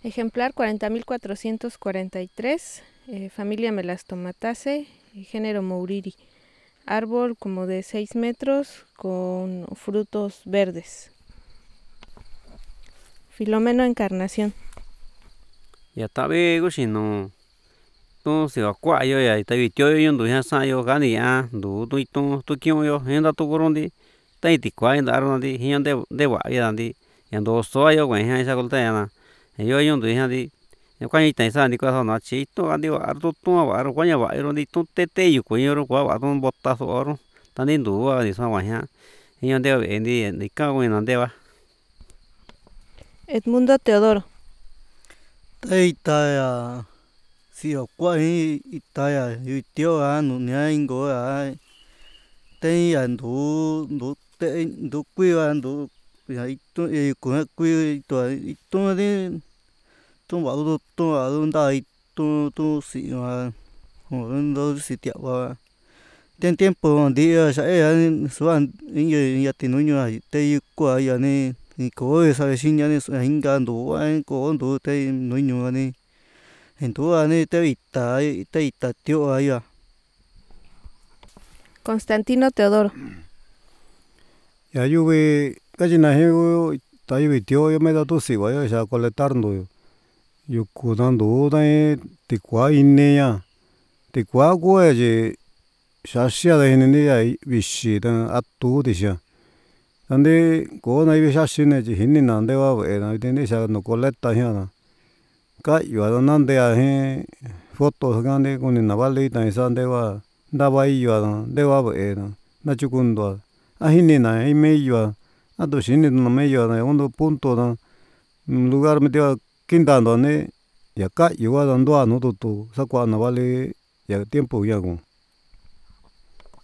Ejemplar 40.443, familia Melastomataceae, género Mouriri. Árbol como de 6 metros con frutos verdes. Filomeno Encarnación. Ya tabe ko xino tu se akua yo ya tabi tyo yo ndu ya sa yo ga ni ya ndu tu kyo yo henda tu korundi tai ti kwa nda ro ndi hi de wa ya ndi ya ndo so yo gwen ya sa kol ta ya na yo yo ndu ya ndi kwa ni tai sa ndi kwa na chi to andi wa tu tu wa ro kwa ya wa ro ndi tu te yu ko yo ro kwa wa tu bota so ro ta ndi ndu wa ni sa wa ya hi de ndi ka gwen na de wa. Edmundo Teodoro. Itaya si okua itaya yutio nu nia ingo a ten ya ndu te ndu kuiwa ndu ya itu ku kui to itu de tu wa nda tu si wa ndo si tia wa ten tiempo dia sa e suan inge ya tinuño te yu kwa ya ni ko esa vecina ni inga ndu ko ndu te nuño ni ndu ani te ita tio ya. Constantino Teodoro. Ya yuve gallina hiu ta yuvi tio yo me da tu si wa yo sa colectar ndu yu ku da ndu da ti kwa ine ya ti kwa ko ye xa xia de ni ya vixi da atu de xa ande ko na vi xa xine ji hini na de wa ve na de ni xa no colecta ya na ka yu da na de a he foto ga de ko ni na vale ta sa de wa nda va yu de wa ve na chukundo a hini na i me yu a do xini no me yu na uno punto da lugar me dio quintando ne ya ka yu wa da ndo a no tu sa kwa na vale ya tiempo ya go.